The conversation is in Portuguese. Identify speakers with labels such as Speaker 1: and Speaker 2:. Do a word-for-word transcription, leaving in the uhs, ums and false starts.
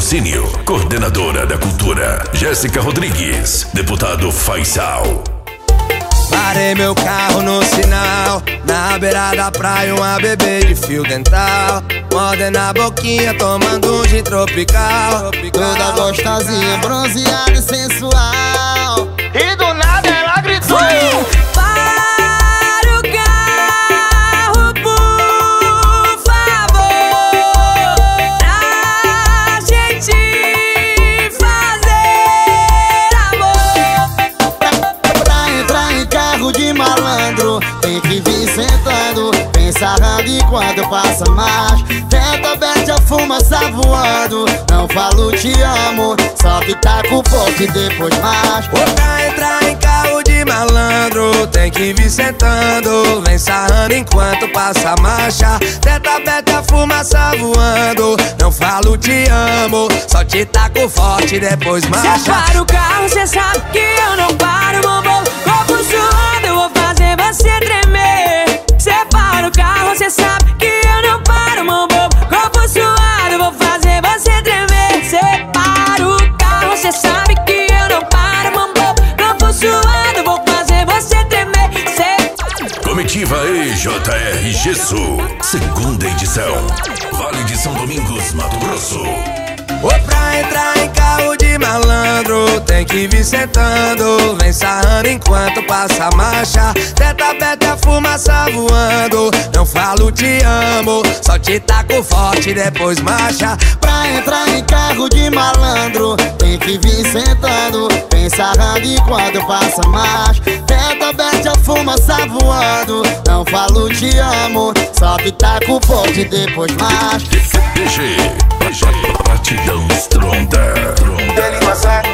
Speaker 1: Patrocínio, Coordenadora da Cultura, Jéssica Rodrigues. Deputado Faisal.
Speaker 2: Parei meu carro no sinal, na beira da praia uma bebê de fio dental, mordendo a boquinha, tomando um gin tropical.
Speaker 3: Toda gostosinha, bronzeada e sensual.
Speaker 2: E do nada ela gritou:
Speaker 4: para o carro, por favor, pra gente fazer amor.
Speaker 3: Pra entrar em carro de malandro, tem que vir sentando, bem sarrando enquanto passa mais. Tenta bete a fumaça voando, não falo te amo, só que tá com pouco e depois mais.
Speaker 2: Pra entrar em carro de malandro, tem que vir sentando, vem sarrando enquanto passa a marcha. Tenta bete a fumaça voando, não falo te amo, só te taco forte e depois marcha.
Speaker 4: Cê para o carro, cê sabe que eu não paro, bombom. Corpo suando, eu vou fazer você tremer. Cê para o carro, cê sabe que eu não paro, bombom. Corpo suado, eu vou fazer você tremer. Cê para o carro, cê sabe que eu não paro, bombom. Corpo suado, eu vou fazer você tremer. Cê...
Speaker 1: Comitiva E J R Gesso, segunda edição. Vale de São Domingos, Mato Grosso.
Speaker 2: Ô, pra entrar em carro de malandro, tem que vir sentando, vem sarrando enquanto passa a marcha. Tenta bete a fumaça voando, não falo te amo, só te taco forte e depois marcha.
Speaker 3: Pra entrar em carro de malandro, tem que vir sentando, bem sarrando enquanto passa mais. Tenta bete a fumaça voando, não falo te amo, só que tá com forte e depois mais.
Speaker 1: D G, Batidão Stronda.
Speaker 2: Ele